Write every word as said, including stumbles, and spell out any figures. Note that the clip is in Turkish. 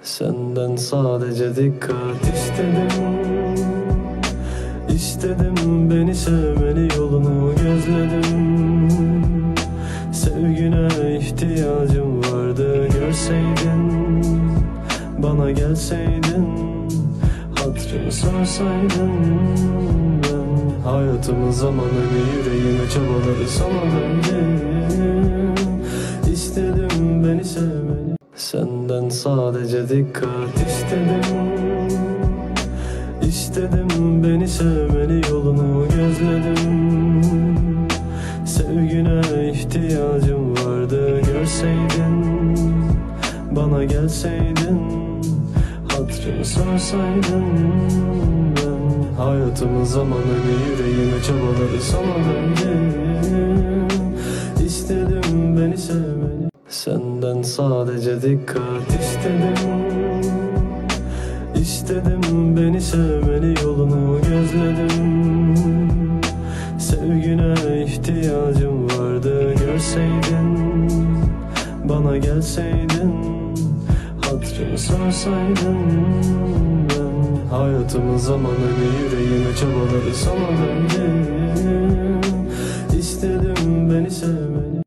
Senden sadece dikkat istedim. İstedim beni sevmeni, yolunu gözledim. Sevgine ihtiyacım vardı, görseydin, bana gelseydin, hatırımı sorsaydın. Ben hayatımı, zamanımı, yüreğimi, çabaları sana verdim. İstedim beni sevmeni, senden sadece dikkat istedim. İstedim beni sevmeni, yolunu gözledim. Sevgine ihtiyacım vardı, görseydin, bana gelseydin, hatırımı sorsaydın. Ben hayatımı, zamanımı, yüreğimi, çabaları sana verdim. İstedim beni sevmeni, senden sadece dikkat istedim. İstedim beni sevmeni, yolunu gözledim. Sevgine ihtiyacım vardı, görseydin, bana gelseydin, hatırımı sorsaydın. Ben hayatımı, zamanımı, yüreğimi, çabaları sana verdim. İstedim beni sevmeni.